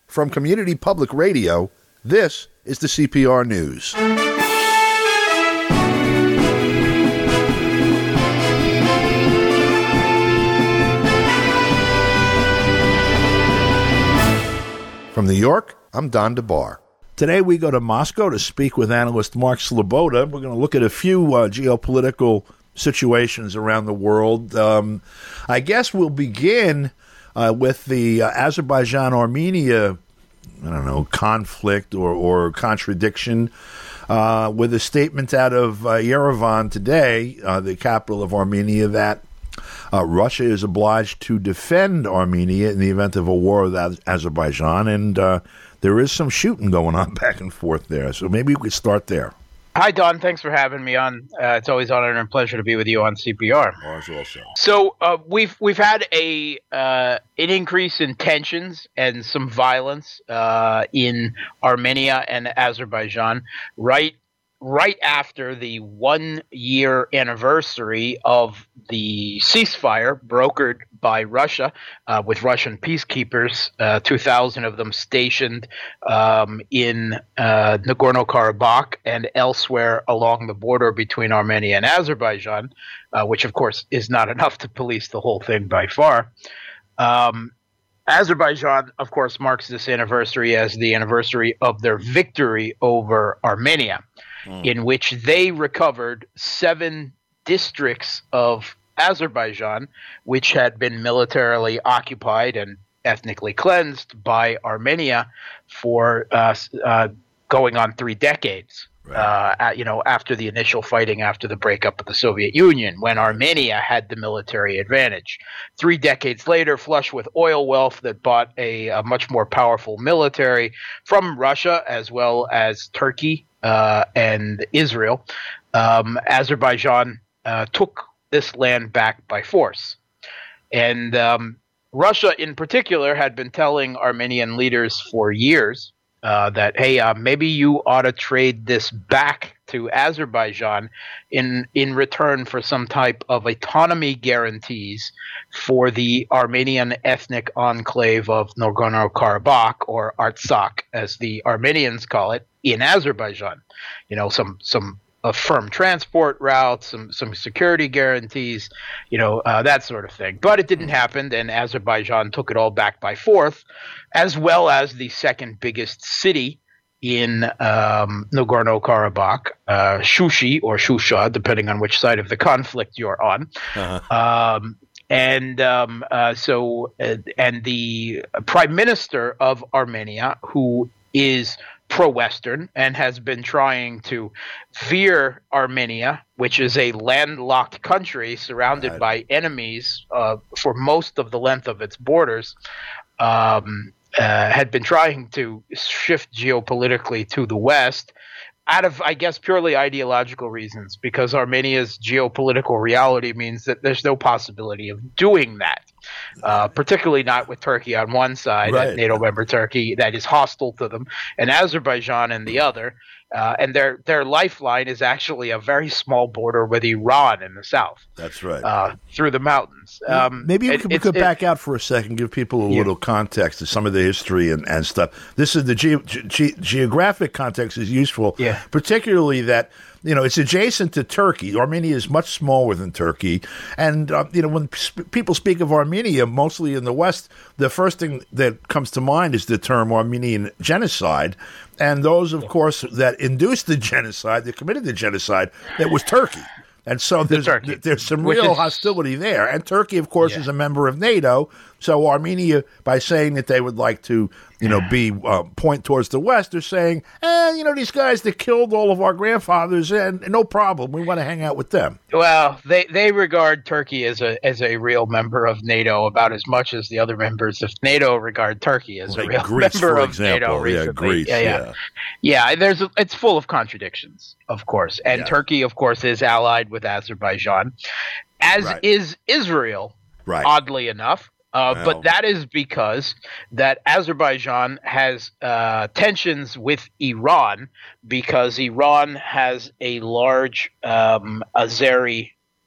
From Community Public Radio, this is the CPR News. From New York, I'm Don DeBar. Today we go to Moscow to speak with analyst Mark Sleboda. We're going to look at a few geopolitical situations around the world. I guess we'll begin with the Azerbaijan-Armenia, conflict or contradiction, with a statement out of Yerevan today, the capital of Armenia, that Russia is obliged to defend Armenia in the event of a war with Azerbaijan, and there is some shooting going on back and forth there. So maybe we could start there. Hi, Don. Thanks for having me on. It's always an honor and pleasure to be with you on CPR. Ours also. So we've had an increase in tensions and some violence in Armenia and Azerbaijan right after the 1-year anniversary of the ceasefire brokered by Russia with Russian peacekeepers, 2,000 of them stationed in Nagorno-Karabakh and elsewhere along the border between Armenia and Azerbaijan, which, of course, is not enough to police the whole thing by far. Azerbaijan, of course, marks this anniversary as the anniversary of their victory over Armenia, in which they recovered 7 districts of Azerbaijan, which had been militarily occupied and ethnically cleansed by Armenia for going on 3 decades. After the initial fighting after the breakup of the Soviet Union, when Armenia had the military advantage. 3 decades later, flush with oil wealth that bought a much more powerful military from Russia as well as Turkey and Israel, Azerbaijan took this land back by force. And Russia in particular had been telling Armenian leaders for years that, hey, maybe you ought to trade this back to Azerbaijan in return for some type of autonomy guarantees for the Armenian ethnic enclave of Nagorno-Karabakh, or Artsakh, as the Armenians call it, in Azerbaijan. Some firm transport routes, some security guarantees, that sort of thing. But it didn't happen, and Azerbaijan took it all back by force, as well as the second biggest city in Nagorno-Karabakh, Shushi or Shusha, depending on which side of the conflict you're on. Uh-huh. And the prime minister of Armenia, who is pro-Western and has been trying to veer Armenia, which is a landlocked country surrounded by enemies for most of the length of its borders, had been trying to shift geopolitically to the West out of, I guess, purely ideological reasons, because Armenia's geopolitical reality means that there's no possibility of doing that. Particularly not with Turkey on one side, a NATO member Turkey that is hostile to them, and Azerbaijan on the other. And their lifeline is actually a very small border with Iran in the south. That's right. Through the mountains. Maybe we could back out for a second, give people a little context to some of the history and stuff. This is the geographic context is useful, particularly that it's adjacent to Turkey. Armenia is much smaller than Turkey. And, when people speak of Armenia, mostly in the West, the first thing that comes to mind is the term Armenian genocide. And those, of course, that induced the genocide, that committed the genocide, that was Turkey. And so there's some real hostility there. And Turkey, of course, is a member of NATO. So Armenia, by saying that they would like to, be point towards the West, they're saying, these guys that killed all of our grandfathers, and no problem, we want to hang out with them. Well, they regard Turkey as a real member of NATO about as much as the other members of NATO regard Turkey as a real member of NATO. Greece. It's full of contradictions, of course, and Turkey, of course, is allied with Azerbaijan, as is Israel. Oddly enough. But that is because that Azerbaijan has tensions with Iran, because Iran has a large Azeri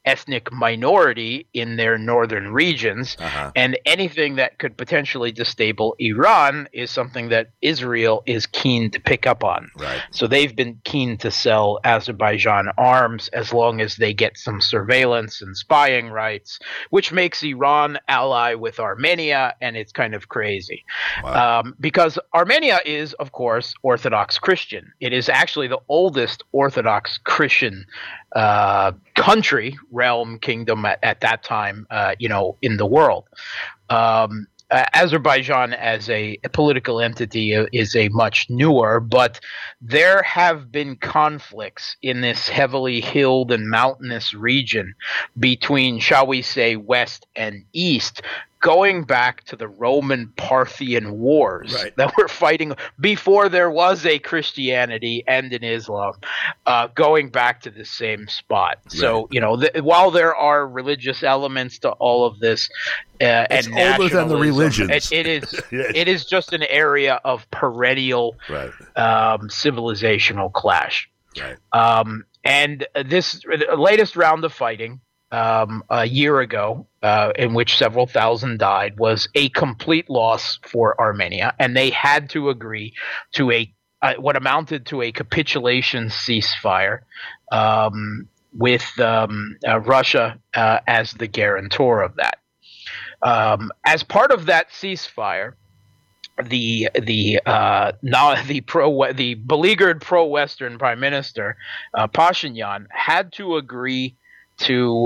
ethnic minority in their northern regions, and anything that could potentially destabilize Iran is something that Israel is keen to pick up on. Right. So they've been keen to sell Azerbaijan arms as long as they get some surveillance and spying rights, which makes Iran ally with Armenia, and it's kind of crazy. Wow. Because Armenia is, of course, Orthodox Christian. It is actually the oldest Orthodox Christian country, realm, kingdom at that time, in the world. Azerbaijan as a political entity is a much newer, but there have been conflicts in this heavily hilled and mountainous region between, shall we say, West and East, going back to the Roman Parthian wars that were fighting before there was a Christianity and an Islam, going back to the same spot. Right. So, while there are religious elements to all of this, it's and older than the religions. It is just an area of perennial civilizational clash. Right. And this latest round of fighting, a year ago, in which several thousand died, was a complete loss for Armenia, and they had to agree to what amounted to a capitulation ceasefire with Russia as the guarantor of that. As part of that ceasefire, the beleaguered pro-Western Prime Minister Pashinyan had to agree to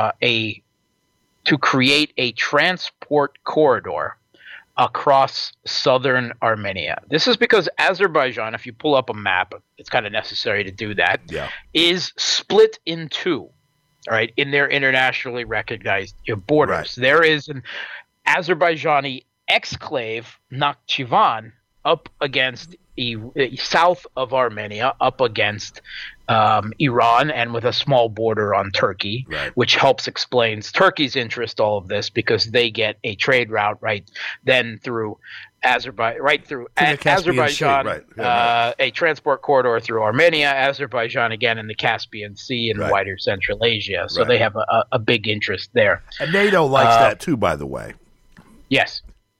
create a transport corridor across southern Armenia. This is because Azerbaijan, if you pull up a map, it's kind of necessary to do that, is split in two, all right, in their internationally recognized borders. Right. There is an Azerbaijani exclave, Nakhchivan, up against south of Armenia, up against Iran, and with a small border on Turkey, which helps explains Turkey's interest all of this, because they get a trade route through Azerbaijan, a transport corridor through Armenia, Azerbaijan again in the Caspian Sea and wider Central Asia. So they have a big interest there. And NATO likes that too, by the way. Yes.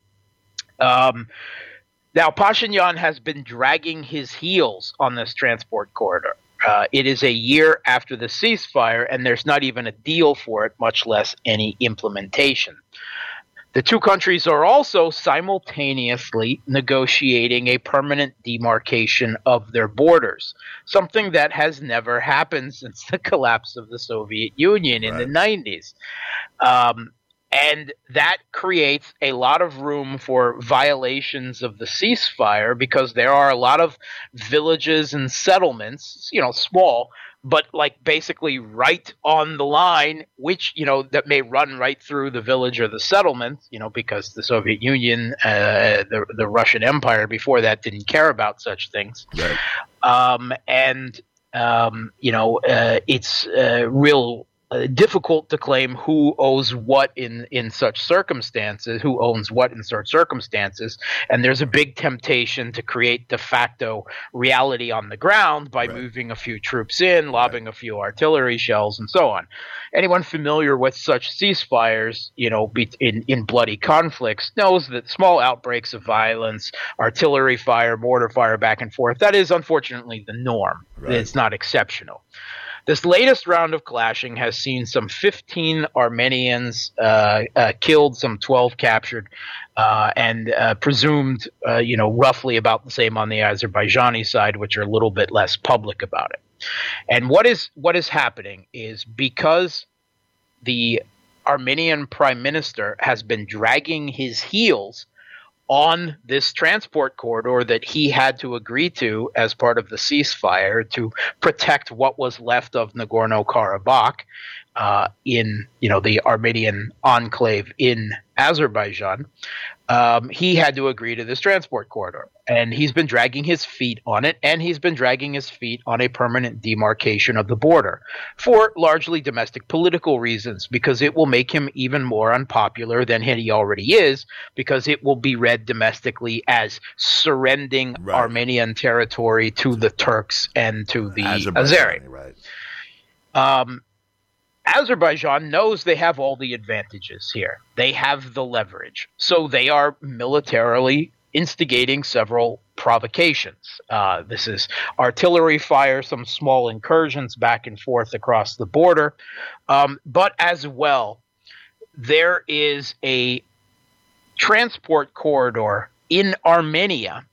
Now, Pashinyan has been dragging his heels on this transport corridor. It is a year after the ceasefire, and there's not even a deal for it, much less any implementation. The two countries are also simultaneously negotiating a permanent demarcation of their borders, something that has never happened since the collapse of the Soviet Union in the 90s. And that creates a lot of room for violations of the ceasefire, because there are a lot of villages and settlements, small, but like basically right on the line, which, that may run right through the village or the settlement, because the Soviet Union, the Russian Empire before that didn't care about such things. Right. It's real difficult to claim who owes what in such circumstances, who owns what in such circumstances, and there's a big temptation to create de facto reality on the ground by moving a few troops in, lobbing a few artillery shells, and so on. Anyone familiar with such ceasefires, in bloody conflicts, knows that small outbreaks of violence, artillery fire, mortar fire back and forth, that is unfortunately the norm. It's not exceptional. This latest round of clashing has seen some 15 Armenians killed, some 12 captured, and presumed, roughly about the same on the Azerbaijani side, which are a little bit less public about it. And what is happening is, because the Armenian prime minister has been dragging his heels on this transport corridor that he had to agree to as part of the ceasefire to protect what was left of Nagorno-Karabakh in the Armenian enclave in Azerbaijan, he had to agree to this transport corridor. And he's been dragging his feet on it, and he's been dragging his feet on a permanent demarcation of the border for largely domestic political reasons, because it will make him even more unpopular than he already is, because it will be read domestically as surrendering Armenian territory to the Turks and to the Azeri. Azerbaijan knows they have all the advantages here. They have the leverage. So they are militarily instigating several provocations. This is artillery fire, some small incursions back and forth across the border. But as well, there is a transport corridor in Armenia,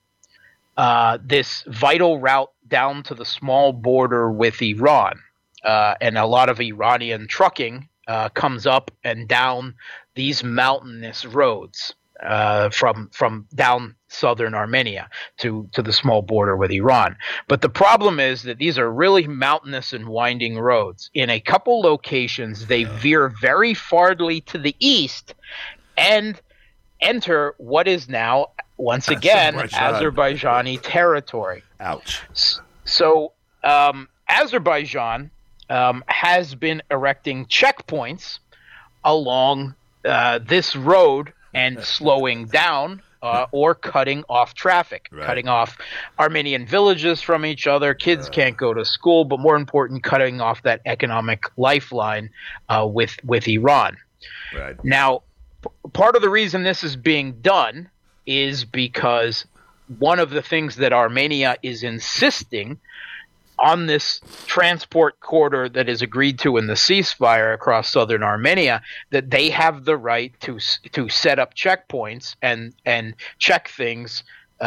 this vital route down to the small border with Iran. And a lot of Iranian trucking comes up and down these mountainous roads from down southern Armenia to the small border with Iran. But the problem is that these are really mountainous and winding roads. In a couple locations, they veer very farly to the east and enter what is now, once again, Azerbaijani territory. Ouch. So Azerbaijan has been erecting checkpoints along this road and slowing down or cutting off traffic, cutting off Armenian villages from each other. Kids can't go to school, but more important, cutting off that economic lifeline with Iran. Right. Now, part of the reason this is being done is because one of the things that Armenia is insisting on this transport corridor that is agreed to in the ceasefire across southern Armenia, that they have the right to set up checkpoints and check things,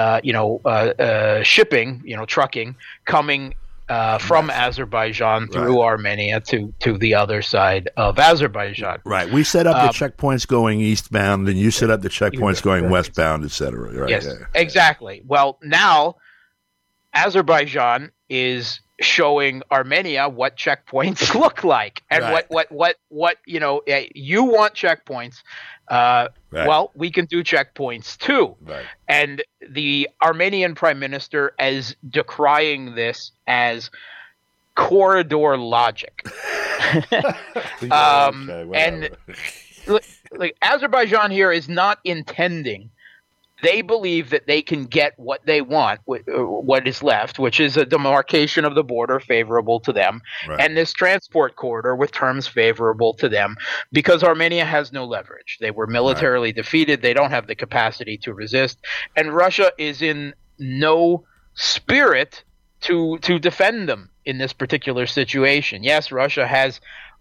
shipping, trucking coming from Azerbaijan through Armenia to the other side of Azerbaijan. Right. We set up the checkpoints going eastbound, and you set up the checkpoints going westbound, et cetera. Right. Yes, exactly. Well, now Azerbaijan is showing Armenia what checkpoints look like, and what you want checkpoints. Well, we can do checkpoints too. Right. And the Armenian prime minister is decrying this corridor logic. And like Azerbaijan here is not intending. They believe that they can get what they want, what is left, which is a demarcation of the border favorable to them, and this transport corridor with terms favorable to them, because Armenia has no leverage. They were militarily defeated. They don't have the capacity to resist. And Russia is in no spirit to defend them in this particular situation. Yes, Russia has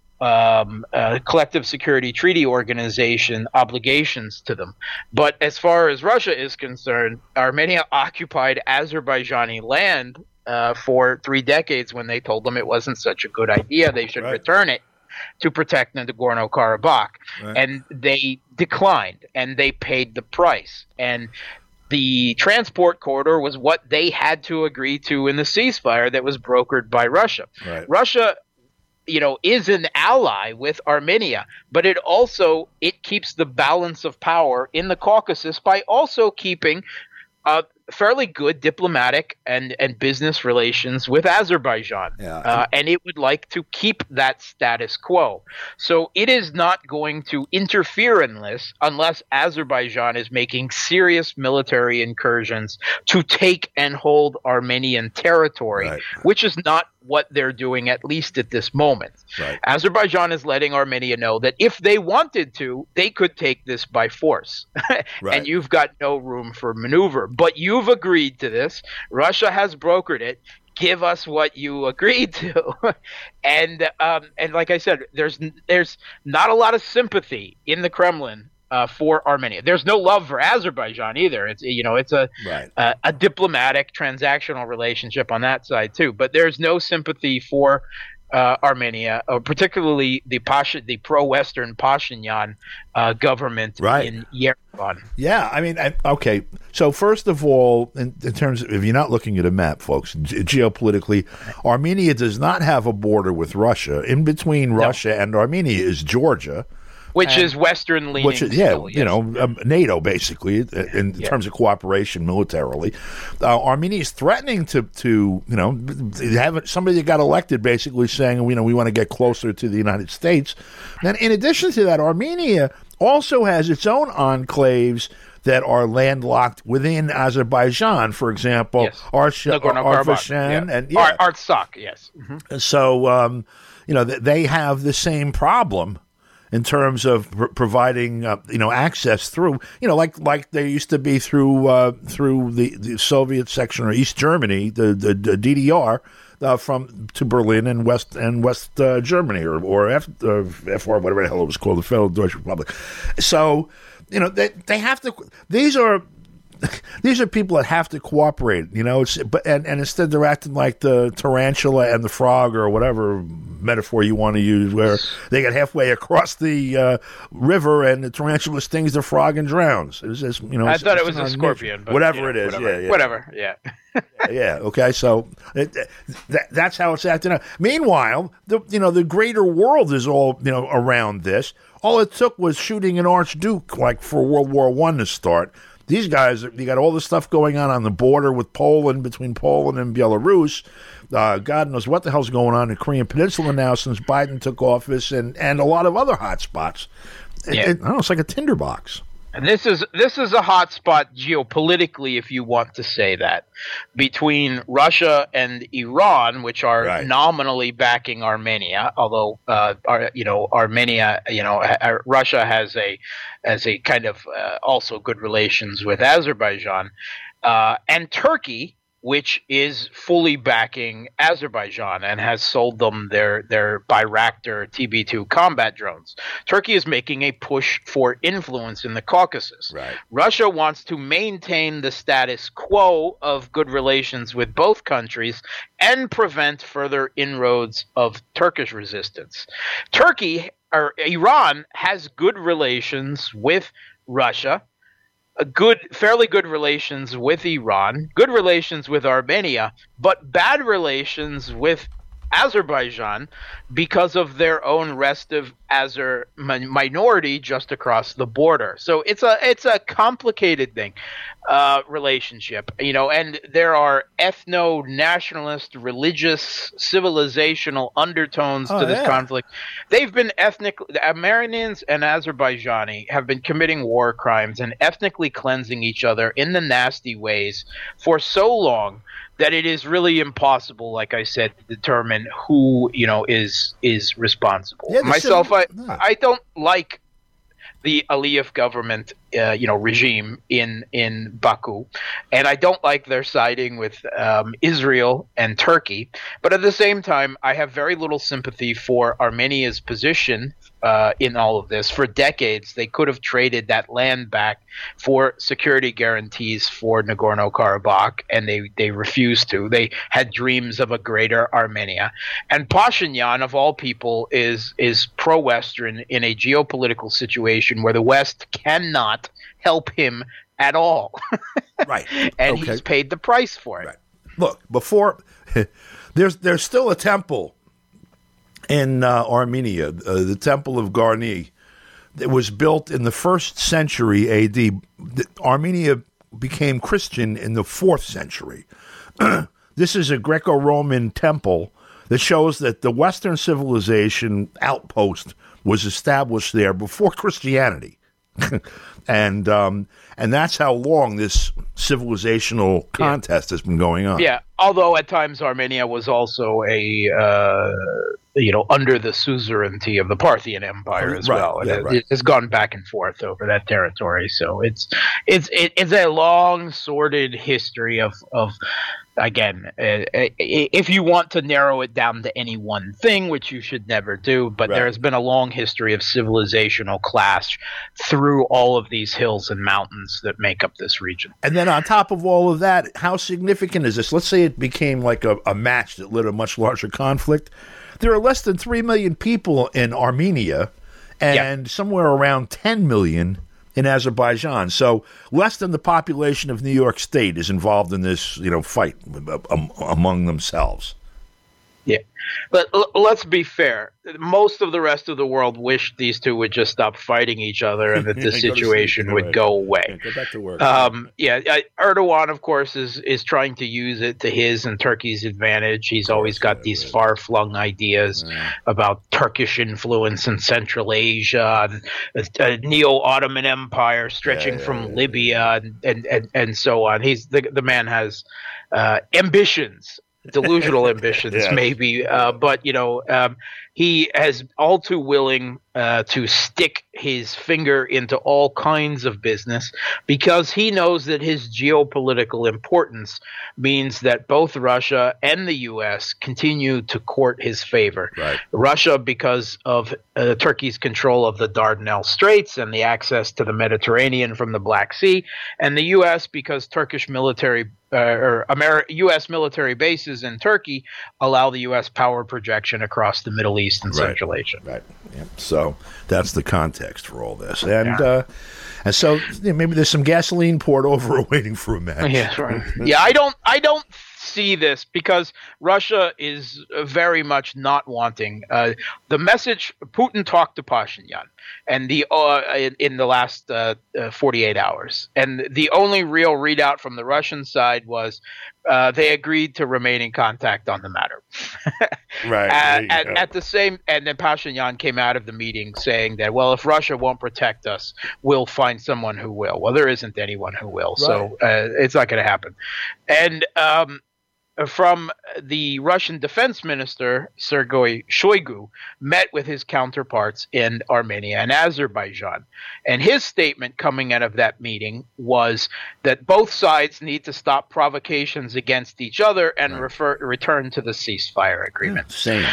collective security treaty organization obligations to them. But as far as Russia is concerned, Armenia occupied Azerbaijani land for 3 decades when they told them it wasn't such a good idea. They should return it to protect Nagorno-Karabakh. And they declined, and they paid the price. And the transport corridor was what they had to agree to in the ceasefire that was brokered by Russia. Russia is an ally with Armenia, but it keeps the balance of power in the Caucasus by also keeping fairly good diplomatic and business relations with Azerbaijan. And it would like to keep that status quo. So it is not going to interfere in this unless Azerbaijan is making serious military incursions to take and hold Armenian territory, which is not what they're doing, at least at this moment. Azerbaijan is letting Armenia know that if they wanted to, they could take this by force. And you've got no room for maneuver. But you've agreed to this. Russia has brokered it. Give us what you agreed to. And like I said, there's not a lot of sympathy in the Kremlin for Armenia. There's no love for Azerbaijan either. It's a diplomatic transactional relationship on that side too. But there's no sympathy for Armenia, or particularly the pro-Western Pashinyan government in Yerevan. Yeah, I mean, okay. So first of all, in terms of, if you're not looking at a map, folks, geopolitically, Armenia does not have a border with Russia. In between Russia and Armenia is Georgia. Which is Western leaning. NATO basically in terms of cooperation militarily. Armenia is threatening to have somebody that got elected basically saying, we want to get closer to the United States. Then in addition to that, Armenia also has its own enclaves that are landlocked within Azerbaijan. For example, Artsakh and Artsakh, yes. So they have the same problem in terms of providing, access through, like there used to be through the Soviet section or East Germany, the DDR, from to Berlin and West Germany or FR, whatever the hell it was called, the Federal Deutsche Republic. So, they have to. These are people that have to cooperate, and instead they're acting like the tarantula and the frog or whatever metaphor you want to use, where they get halfway across the river and the tarantula stings the frog and drowns. I thought it was a scorpion. But whatever it is. Whatever. Yeah. Yeah. Okay. So that's how it's acting out. Meanwhile, the greater world is all around this. All it took was shooting an archduke, like for World War I to start. These guys, you got all this stuff going on the border with Poland, between Poland and Belarus. God knows what the hell's going on in the Korean Peninsula now since Biden took office, and a lot of other hot spots. I don't know, it's like a tinderbox. And this is a hot spot geopolitically, if you want to say that, between Russia and Iran, which are nominally backing Armenia, although Armenia, Russia has a kind of also good relations with Azerbaijan, and Turkey, which is fully backing Azerbaijan and has sold them their Bayraktar TB2 combat drones. Turkey is making a push for influence in the Caucasus. Right. Russia wants to maintain the status quo of good relations with both countries and prevent further inroads of Turkish resistance. Iran has good relations with Russia, fairly good relations with Iran, good relations with Armenia, but bad relations with Azerbaijan because of their own restive Azer minority just across the border. So it's a complicated thing, relationship, and there are ethno-nationalist, religious, civilizational undertones to this conflict. They've been the Armenians and Azerbaijani have been committing war crimes and ethnically cleansing each other in the nasty ways for so long that it is really impossible, like I said, to determine who is responsible. Myself, I don't like the Aliyev government, regime in Baku, and I don't like their siding with Israel and Turkey. But at the same time, I have very little sympathy for Armenia's position in all of this. For decades, they could have traded that land back for security guarantees for Nagorno-Karabakh, and they refused to. They had dreams of a greater Armenia. And Pashinyan, of all people, is pro-Western in a geopolitical situation where the West cannot help him at all. Right. And he's paid the price for it. Right. Look, before there's still a temple in Armenia, the Temple of Garni. It was built in the 1st century A.D. Armenia became Christian in the 4th century. This is a Greco-Roman temple that shows that the Western civilization outpost was established there before Christianity. And that's how long this civilizational contest has been going on. Yeah, although at times Armenia was also under the suzerainty of the Parthian Empire as well. It has gone back and forth over that territory. So it's a long, sordid history of again, if you want to narrow it down to any one thing, which you should never do, but there has been a long history of civilizational clash through all of these hills and mountains that make up this region. And then on top of all of that, how significant is this? Let's say it became like a match that led a much larger conflict. There are less than 3 million people in Armenia and somewhere around 10 million in Azerbaijan. So less than the population of New York State is involved in this, fight among themselves. Yeah. But let's be fair. Most of the rest of the world wished these two would just stop fighting each other and that this situation would go away. Go back to work. Erdogan, of course, is trying to use it to his and Turkey's advantage. He's always got these far-flung ideas about Turkish influence in Central Asia, and a Neo-Ottoman Empire stretching from Libya and so on. The man has ambitions delusional ambitions, yes. Maybe, but he is all too willing to stick his finger into all kinds of business because he knows that his geopolitical importance means that both Russia and the U.S. continue to court his favor. Right. Russia because of Turkey's control of the Dardanelles Straits and the access to the Mediterranean from the Black Sea, and the U.S. because Turkish military U.S. military bases in Turkey allow the U.S. power projection across the Middle East and Central Asia. Right. Yep. So that's the context for all this, and so maybe there's some gasoline poured over waiting for a match. Yeah, right. Yeah, I don't see this because Russia is very much not wanting the message. Putin talked to Pashinyan and in the last 48 hours, and the only real readout from the Russian side was they agreed to remain in contact on the matter. Right. At the same, and then Pashinyan came out of the meeting saying that, well, if Russia won't protect us, we'll find someone who will. Well, there isn't anyone who will, so it's not going to happen. And from the Russian defense minister, Sergei Shoigu, met with his counterparts in Armenia and Azerbaijan. And his statement coming out of that meeting was that both sides need to stop provocations against each other and return to the ceasefire agreement. Same.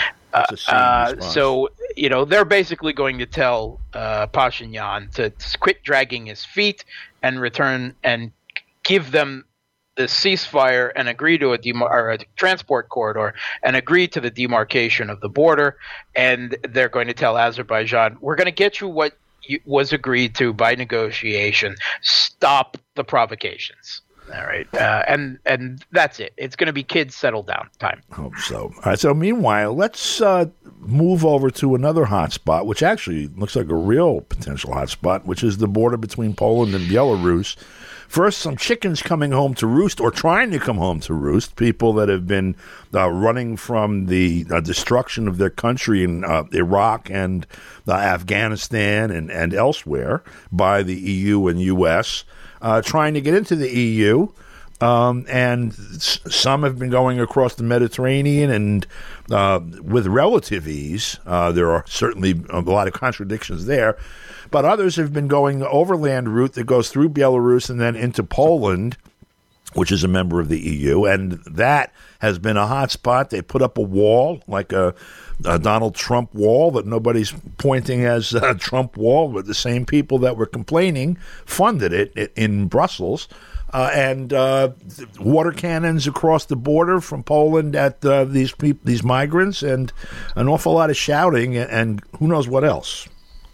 So, they're basically going to tell Pashinyan to quit dragging his feet and return and give them the ceasefire and agree to a transport corridor and agree to the demarcation of the border. And they're going to tell Azerbaijan, we're going to get you what was agreed to by negotiation. Stop the provocations. All right. And that's it. It's going to be kids settle down time. Hope so. All right. So meanwhile, let's move over to another hot spot, which actually looks like a real potential hot spot, which is the border between Poland and Belarus. First, some chickens coming home to roost or trying to come home to roost, people that have been running from the destruction of their country in Iraq and Afghanistan and elsewhere by the EU and U.S., trying to get into the EU. And some have been going across the Mediterranean and with relative ease. There are certainly a lot of contradictions there. But others have been going the overland route that goes through Belarus and then into Poland, which is a member of the EU. And that has been a hot spot. They put up a wall, like a Donald Trump wall that nobody's pointing as a Trump wall, but the same people that were complaining funded it in Brussels. And water cannons across the border from Poland at these migrants, and an awful lot of shouting and who knows what else.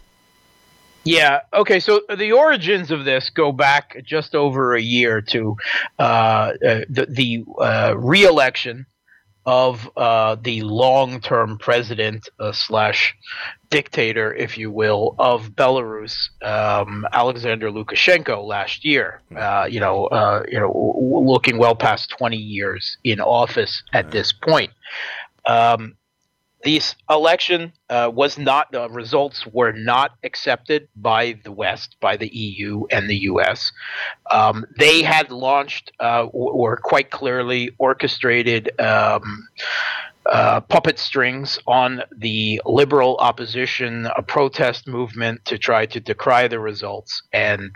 Yeah. Okay. So the origins of this go back just over a year to the re-election of the long-term president / dictator, if you will, of Belarus, Alexander Lukashenko, last year. Looking well past 20 years in office at this point. This election results were not accepted by the West, by the EU and the US. They had launched, or quite clearly orchestrated, puppet strings on the liberal opposition, a protest movement to try to decry the results. And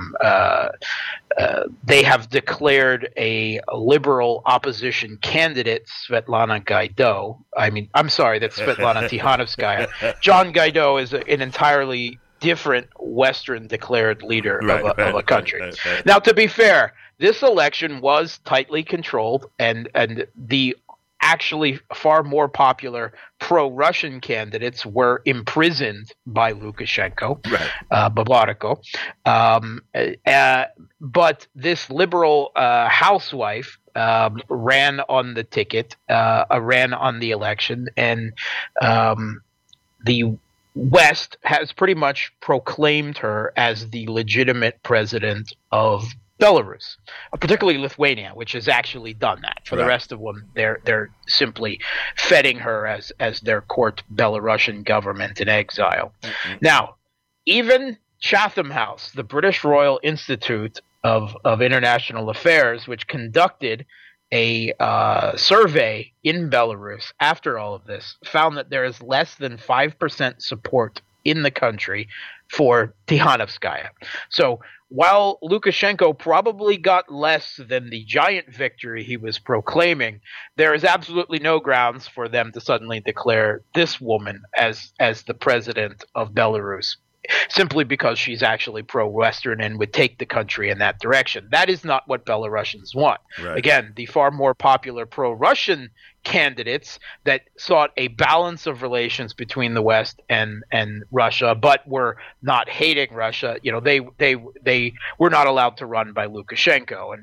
they have declared a liberal opposition candidate, Svetlana Guaido. I'm sorry, that's Svetlana Tikhanovskaya. John Guaido is an entirely different Western declared leader of a country. Right. Now, to be fair, this election was tightly controlled, and the actually far more popular pro-Russian candidates were imprisoned by Lukashenko, Babariko. But this liberal housewife ran on the ticket, ran on the election, and the West has pretty much proclaimed her as the legitimate president of Belarus, particularly Lithuania, which has actually done that. For the rest of them, they're simply feting her as their court Belarusian government in exile. Mm-hmm. Now, even Chatham House, the British Royal Institute of International Affairs, which conducted a survey in Belarus after all of this found that there is less than 5% support in the country for Tikhanovskaya. So while Lukashenko probably got less than the giant victory he was proclaiming, there is absolutely no grounds for them to suddenly declare this woman as the president of Belarus, simply because she's actually pro-Western and would take the country in that direction. That is not what Belarusians want. Right. Again, the far more popular pro-Russian candidates that sought a balance of relations between the West and Russia, but were not hating Russia, they were not allowed to run by Lukashenko.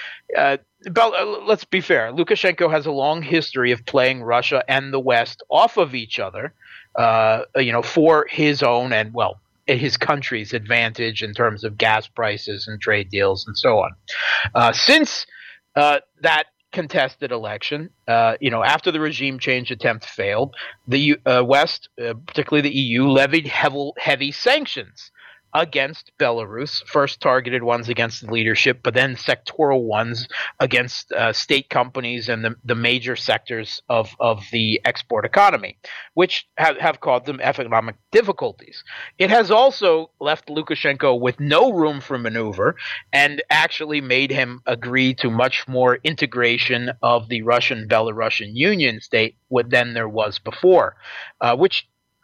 Let's be fair. Lukashenko has a long history of playing Russia and the West off of each other, for his own and, his country's advantage in terms of gas prices and trade deals and so on. Since that contested election, after the regime change attempt failed, the West, particularly the EU, levied heavy sanctions against Belarus, first targeted ones against the leadership, but then sectoral ones against state companies and the major sectors of the export economy, which have caused them economic difficulties. It has also left Lukashenko with no room for maneuver and actually made him agree to much more integration of the Russian-Belarusian Union state than there was before, which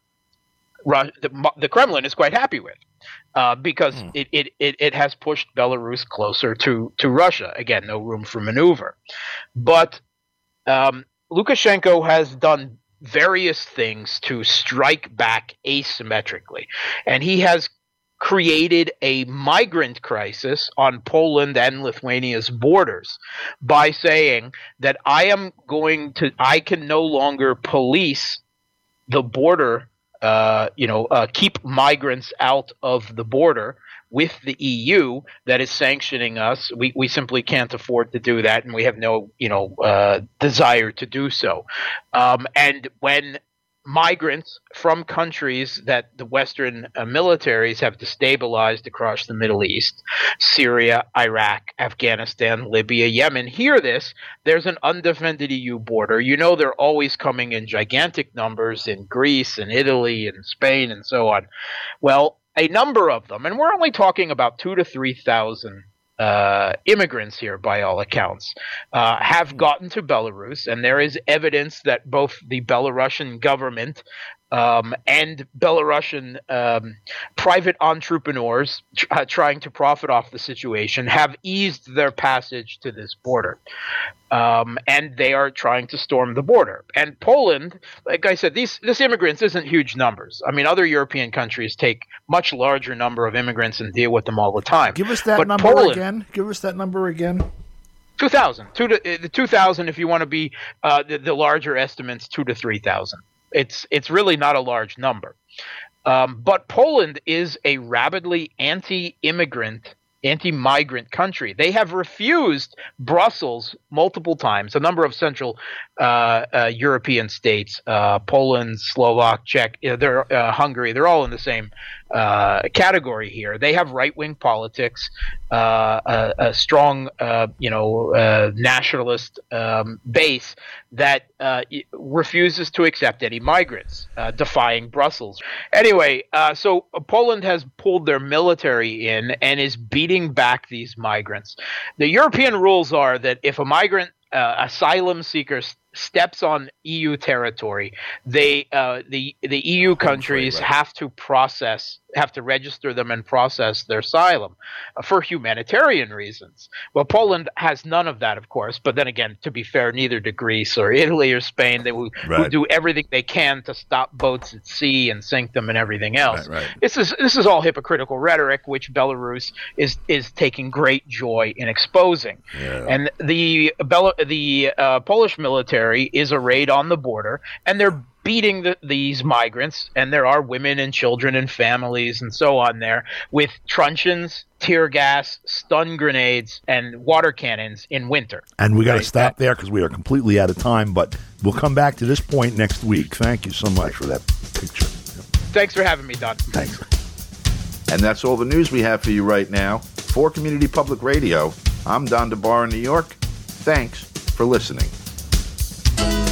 the Kremlin is quite happy with. Because it has pushed Belarus closer to Russia. Again, no room for maneuver. But Lukashenko has done various things to strike back asymmetrically. And he has created a migrant crisis on Poland and Lithuania's borders by saying that I can no longer police the border, keep migrants out of the border with the EU that is sanctioning us. We simply can't afford to do that, and we have no, desire to do so. And when migrants from countries that the Western militaries have destabilized across the Middle East, Syria, Iraq, Afghanistan, Libya, Yemen, hear this, there's an undefended EU border. They're always coming in gigantic numbers in Greece and Italy and Spain and so on. Well, a number of them, and we're only talking about 2,000 to 3,000 immigrants here, by all accounts, have gotten to Belarus, and there is evidence that both the Belarusian government and Belarusian private entrepreneurs trying to profit off the situation have eased their passage to this border. And they are trying to storm the border. And Poland, like I said, this immigrants isn't huge numbers. I mean, other European countries take much larger number of immigrants and deal with them all the time. Give us that number again. Give us that number again. 2,000. 2,000 if you want to be the larger estimates, 2,000 to 3,000. It's really not a large number. But Poland is a rabidly anti-migrant country. They have refused Brussels multiple times, a number of Central European states, Poland, Slovak, Czech, Hungary, they're all in the same category here. They have right-wing politics, a strong nationalist base that refuses to accept any migrants, defying Brussels. Anyway, so Poland has pulled their military in and is beating back these migrants. The European rules are that if a migrant asylum seeker steps on EU territory, the EU countries have to register them and process their asylum for humanitarian reasons. Well, Poland has none of that, of course. But then again, to be fair, neither do Greece or Italy or Spain. They will do everything they can to stop boats at sea and sink them and everything else. Right. This is all hypocritical rhetoric, which Belarus is taking great joy in exposing. Yeah. And the Polish military is arrayed on the border, and they're beating these migrants, and there are women and children and families and so on there, with truncheons, tear gas, stun grenades, and water cannons in winter. And we got to stop there because we are completely out of time, but we'll come back to this point next week. Thank you so much for that picture. Thanks for having me, Don. Thanks. And that's all the news we have for you right now. For Community Public Radio, I'm Don DeBar in New York. Thanks for listening.